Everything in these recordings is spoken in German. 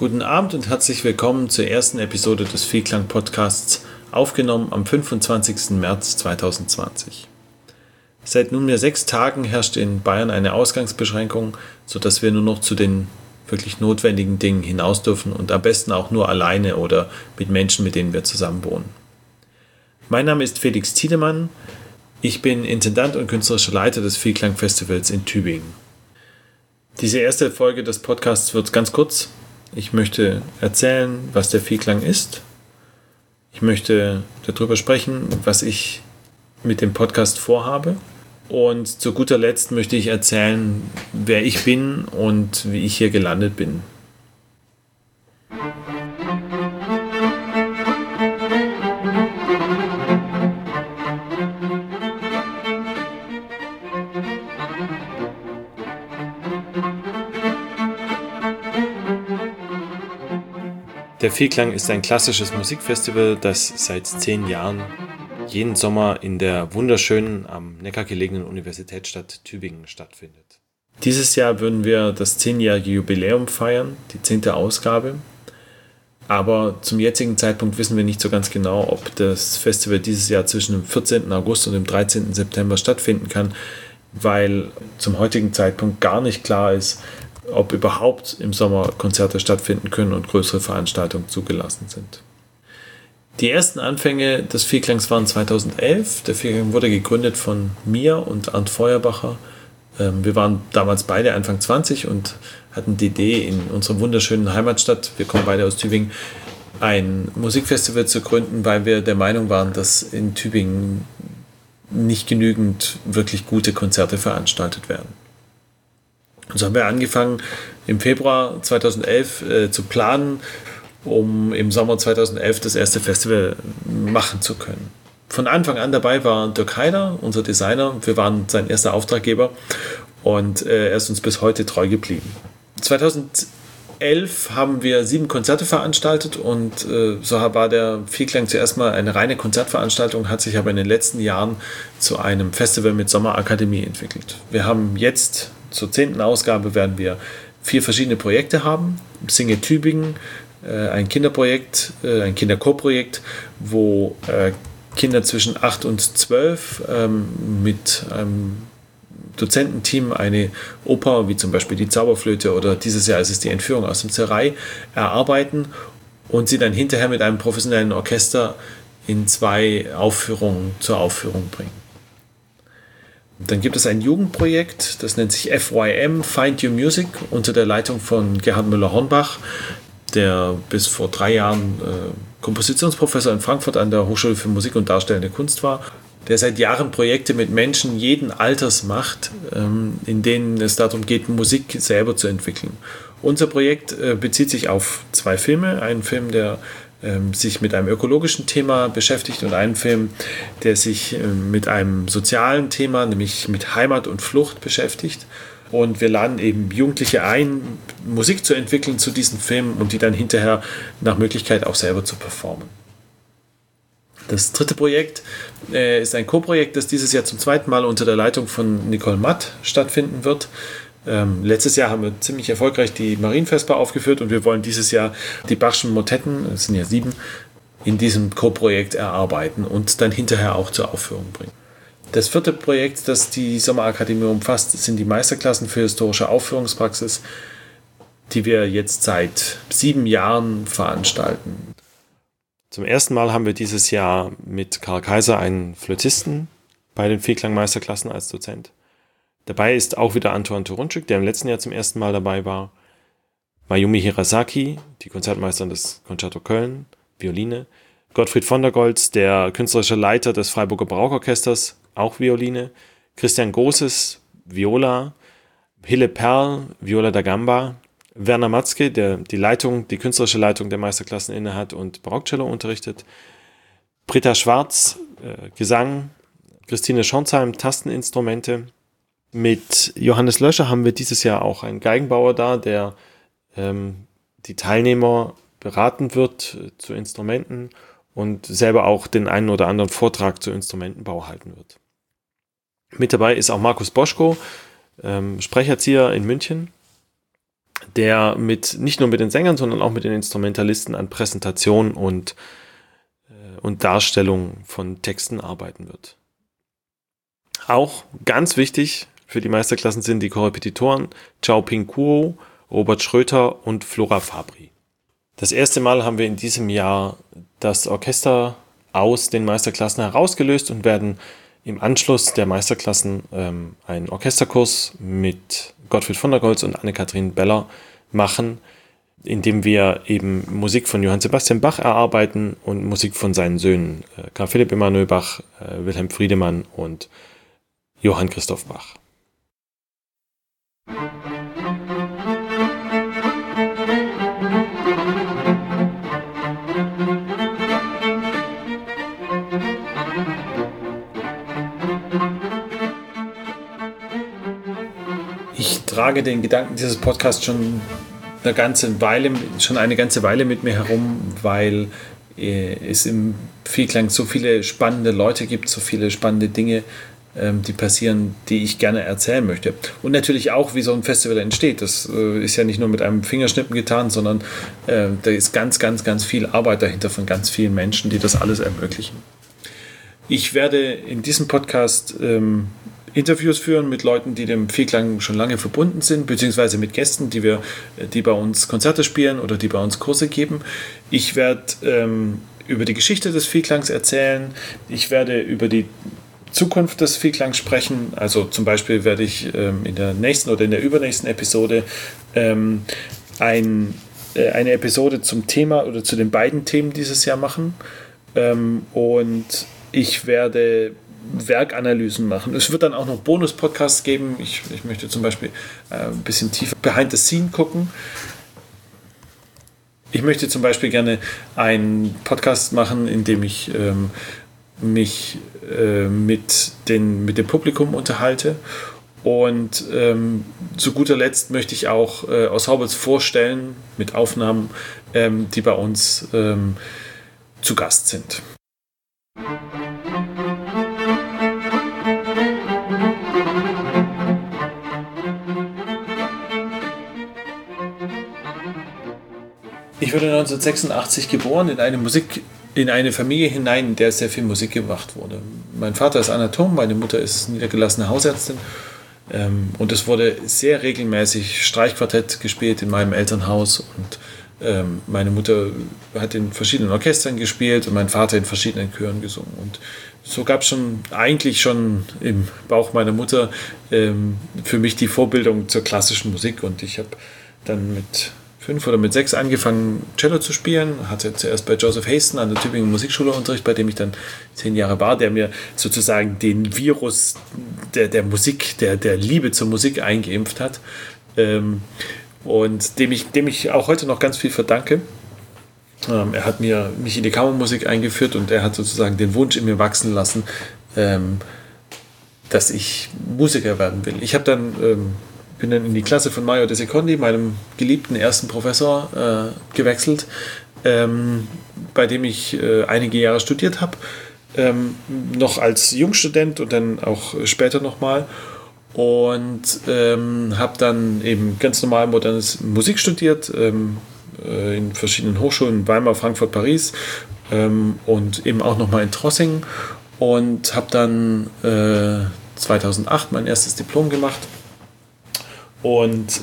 Guten Abend und herzlich willkommen zur ersten Episode des Vielklang-Podcasts, aufgenommen am 25. März 2020. Seit nunmehr 6 Tagen herrscht in Bayern eine Ausgangsbeschränkung, sodass wir nur noch zu den wirklich notwendigen Dingen hinaus dürfen und am besten auch nur alleine oder mit Menschen, mit denen wir zusammen wohnen. Mein Name ist Felix Tiedemann, ich bin Intendant und künstlerischer Leiter des Vielklang-Festivals in Tübingen. Diese erste Folge des Podcasts wird ganz kurz. Ich möchte erzählen, was der Vielklang ist. Ich möchte darüber sprechen, was ich mit dem Podcast vorhabe. Und zu guter Letzt möchte ich erzählen, wer ich bin und wie ich hier gelandet bin. Der Vielklang ist ein klassisches Musikfestival, das seit 10 Jahren jeden Sommer in der wunderschönen, am Neckar gelegenen Universitätsstadt Tübingen stattfindet. Dieses Jahr würden wir das 10-jährige Jubiläum feiern, die 10. Ausgabe. Aber zum jetzigen Zeitpunkt wissen wir nicht so ganz genau, ob das Festival dieses Jahr zwischen dem 14. August und dem 13. September stattfinden kann, weil zum heutigen Zeitpunkt gar nicht klar ist, ob überhaupt im Sommer Konzerte stattfinden können und größere Veranstaltungen zugelassen sind. Die ersten Anfänge des Vielklangs waren 2011. Der Vielklang wurde gegründet von mir und Arndt Feuerbacher. Wir waren damals beide Anfang 20 und hatten die Idee, in unserer wunderschönen Heimatstadt, wir kommen beide aus Tübingen, ein Musikfestival zu gründen, weil wir der Meinung waren, dass in Tübingen nicht genügend wirklich gute Konzerte veranstaltet werden. Und so haben wir angefangen, im Februar 2011 zu planen, um im Sommer 2011 das erste Festival machen zu können. Von Anfang an dabei war Dirk Heider, unser Designer. Wir waren sein erster Auftraggeber und er ist uns bis heute treu geblieben. 2011 haben wir 7 Konzerte veranstaltet und so war der Vielklang zuerst mal eine reine Konzertveranstaltung, hat sich aber in den letzten Jahren zu einem Festival mit Sommerakademie entwickelt. Wir haben jetzt zur 10. Ausgabe werden wir 4 verschiedene Projekte haben. Singe Tübingen, ein Kinderprojekt, ein Kinderchorprojekt, wo Kinder zwischen 8 und 12 mit einem Dozententeam eine Oper, wie zum Beispiel die Zauberflöte oder dieses Jahr ist es die Entführung aus dem Zerei, erarbeiten und sie dann hinterher mit einem professionellen Orchester in 2 Aufführungen zur Aufführung bringen. Dann gibt es ein Jugendprojekt, das nennt sich FYM, Find Your Music, unter der Leitung von Gerhard Müller-Hornbach, der bis vor 3 Jahren Kompositionsprofessor in Frankfurt an der Hochschule für Musik und Darstellende Kunst war, der seit Jahren Projekte mit Menschen jeden Alters macht, in denen es darum geht, Musik selber zu entwickeln. Unser Projekt bezieht sich auf 2 Filme, einen Film, der sich mit einem ökologischen Thema beschäftigt und einen Film, der sich mit einem sozialen Thema, nämlich mit Heimat und Flucht beschäftigt. Und wir laden eben Jugendliche ein, Musik zu entwickeln zu diesen Filmen und die dann hinterher nach Möglichkeit auch selber zu performen. Das 3. Projekt ist ein Co-Projekt, das dieses Jahr zum 2. Mal unter der Leitung von Nicole Matt stattfinden wird. Letztes Jahr haben wir ziemlich erfolgreich die Marienvesper aufgeführt und wir wollen dieses Jahr die Bachschen Motetten, es sind ja 7, in diesem Co-Projekt erarbeiten und dann hinterher auch zur Aufführung bringen. Das 4. Projekt, das die Sommerakademie umfasst, sind die Meisterklassen für historische Aufführungspraxis, die wir jetzt seit 7 Jahren veranstalten. Zum ersten Mal haben wir dieses Jahr mit Karl Kaiser einen Flötisten bei den Vielklang-Meisterklassen als Dozent. Dabei ist auch wieder Antoine Turunczyk, der im letzten Jahr zum ersten Mal dabei war. Mayumi Hirasaki, die Konzertmeisterin des Concerto Köln, Violine. Gottfried von der Goltz, der künstlerische Leiter des Freiburger Barockorchesters, auch Violine. Christian Großes, Viola. Hille Perl, Viola da Gamba. Werner Matzke, der die künstlerische Leitung der Meisterklassen innehat und Barockcello unterrichtet. Britta Schwarz, Gesang. Christine Schornsheim, Tasteninstrumente. Mit Johannes Löscher haben wir dieses Jahr auch einen Geigenbauer da, der die Teilnehmer beraten wird zu Instrumenten und selber auch den einen oder anderen Vortrag zu Instrumentenbau halten wird. Mit dabei ist auch Markus Boschko, Sprecherzieher in München. der nicht nur mit den Sängern, sondern auch mit den Instrumentalisten an Präsentation und Darstellung von Texten arbeiten wird. Auch ganz wichtig für die Meisterklassen sind die Korrepetitoren Chao Ping Kuo, Robert Schröter und Flora Fabri. Das erste Mal haben wir in diesem Jahr das Orchester aus den Meisterklassen herausgelöst und werden im Anschluss der Meisterklassen einen Orchesterkurs mit Gottfried von der Goltz und Anne-Kathrin Beller machen, indem wir eben Musik von Johann Sebastian Bach erarbeiten und Musik von seinen Söhnen Karl Philipp Emanuel Bach, Wilhelm Friedemann und Johann Christoph Bach. Ich trage den Gedanken dieses Podcasts schon eine ganze Weile mit mir herum, weil es im Vielklang so viele spannende Leute gibt, so viele spannende Dinge, die passieren, die ich gerne erzählen möchte. Und natürlich auch, wie so ein Festival entsteht. Das ist ja nicht nur mit einem Fingerschnippen getan, sondern da ist ganz, ganz, ganz viel Arbeit dahinter von ganz vielen Menschen, die das alles ermöglichen. Ich werde in diesem Podcast Interviews führen mit Leuten, die dem Vielklang schon lange verbunden sind, beziehungsweise mit Gästen, die bei uns Konzerte spielen oder die bei uns Kurse geben. Ich werde über die Geschichte des Vielklangs erzählen. Ich werde über die Zukunft des Vielklangs sprechen. Also zum Beispiel werde ich in der nächsten oder in der übernächsten Episode eine Episode zum Thema oder zu den beiden Themen dieses Jahr machen. Und ich werde Werkanalysen machen. Es wird dann auch noch Bonus-Podcasts geben. Ich möchte zum Beispiel ein bisschen tiefer behind the scene gucken. Ich möchte zum Beispiel gerne einen Podcast machen, in dem ich mich mit dem Publikum unterhalte. Und zu guter Letzt möchte ich auch aus Haubitz vorstellen mit Aufnahmen, die bei uns zu Gast sind. Ich wurde 1986 geboren in eine Familie hinein, in der sehr viel Musik gemacht wurde. Mein Vater ist Anatom, meine Mutter ist niedergelassene Hausärztin und es wurde sehr regelmäßig Streichquartett gespielt in meinem Elternhaus und meine Mutter hat in verschiedenen Orchestern gespielt und mein Vater in verschiedenen Chören gesungen. Und so gab es eigentlich schon im Bauch meiner Mutter für mich die Vorbildung zur klassischen Musik und ich habe dann mit 5 oder mit 6 angefangen, Cello zu spielen. Hatte zuerst bei Joseph Hasten an der Tübinger Musikschule Unterricht, bei dem ich dann 10 Jahre war, der mir sozusagen den Virus der Musik, der Liebe zur Musik eingeimpft hat. Und dem ich auch heute noch ganz viel verdanke. Er hat mich in die Kammermusik eingeführt und er hat sozusagen den Wunsch in mir wachsen lassen, dass ich Musiker werden will. Ich bin dann in die Klasse von Mario De Secondi, meinem geliebten ersten Professor, gewechselt, bei dem ich einige Jahre studiert habe, noch als Jungstudent und dann auch später nochmal. Und habe dann eben ganz normal modernes Musik studiert, in verschiedenen Hochschulen, Weimar, Frankfurt, Paris und eben auch nochmal in Trossingen und habe dann 2008 mein erstes Diplom gemacht. Und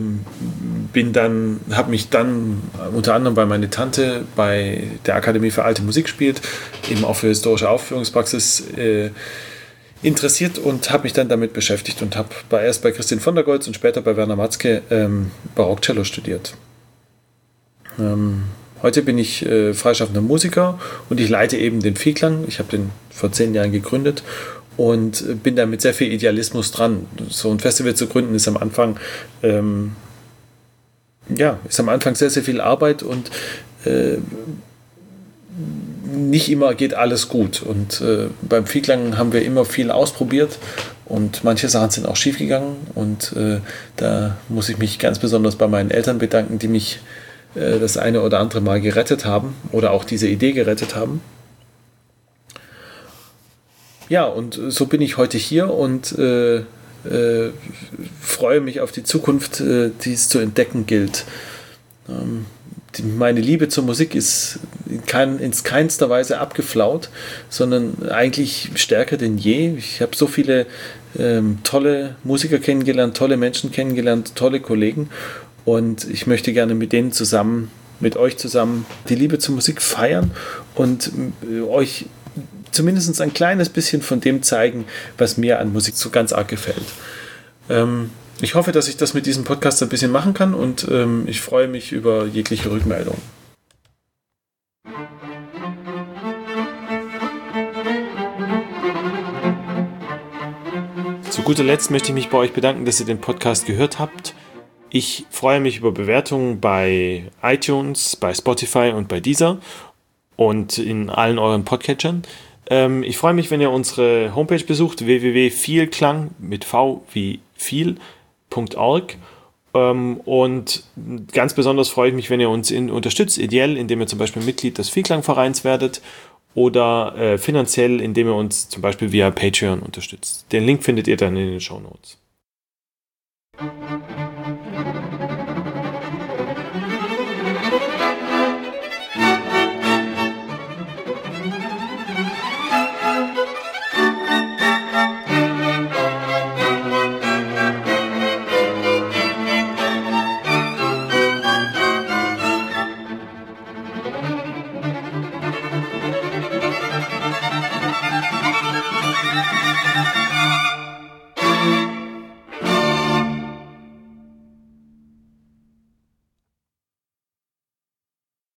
habe mich dann unter anderem, weil meine Tante bei der Akademie für Alte Musik spielt, eben auch für historische Aufführungspraxis interessiert und habe mich dann damit beschäftigt und habe erst bei Christian von der Goltz und später bei Werner Matzke Barockcello studiert. Heute bin ich freischaffender Musiker und ich leite eben den Vielklang. Ich habe den vor 10 Jahren gegründet und bin da mit sehr viel Idealismus dran. So ein Festival zu gründen ist am Anfang sehr, sehr viel Arbeit und nicht immer geht alles gut. Und beim Vielklang haben wir immer viel ausprobiert und manche Sachen sind auch schief gegangen und da muss ich mich ganz besonders bei meinen Eltern bedanken, die mich das eine oder andere Mal gerettet haben oder auch diese Idee gerettet haben. Ja, und so bin ich heute hier und freue mich auf die Zukunft, die es zu entdecken gilt. Meine Liebe zur Musik ist in keinster Weise abgeflaut, sondern eigentlich stärker denn je. Ich habe so viele tolle Musiker kennengelernt, tolle Menschen kennengelernt, tolle Kollegen, und ich möchte gerne mit denen zusammen, mit euch zusammen, die Liebe zur Musik feiern und euch zumindest ein kleines bisschen von dem zeigen, was mir an Musik so ganz arg gefällt. Ich hoffe, dass ich das mit diesem Podcast ein bisschen machen kann, und ich freue mich über jegliche Rückmeldung. Zu guter Letzt möchte ich mich bei euch bedanken, dass ihr den Podcast gehört habt. Ich freue mich über Bewertungen bei iTunes, bei Spotify und bei Deezer und in allen euren Podcatchern. Ich freue mich, wenn ihr unsere Homepage besucht, www.vielklang mit V wie viel.org. Und ganz besonders freue ich mich, wenn ihr uns unterstützt, ideell, indem ihr zum Beispiel Mitglied des Vielklangvereins werdet, oder finanziell, indem ihr uns zum Beispiel via Patreon unterstützt. Den Link findet ihr dann in den Shownotes.